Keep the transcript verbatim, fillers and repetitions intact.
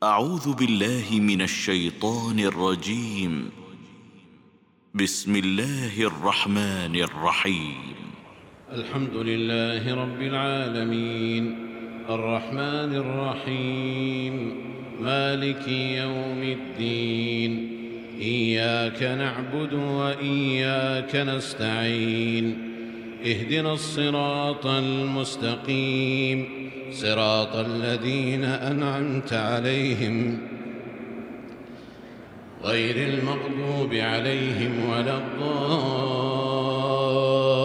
أعوذ بالله من الشيطان الرجيم. بسم الله الرحمن الرحيم. الحمد لله رب العالمين الرحمن الرحيم مالك يوم الدين. إياك نعبد وإياك نستعين. اهدنا الصراط المستقيم صراط الذين أنعمت عليهم غير المغضوب عليهم ولا الضالين.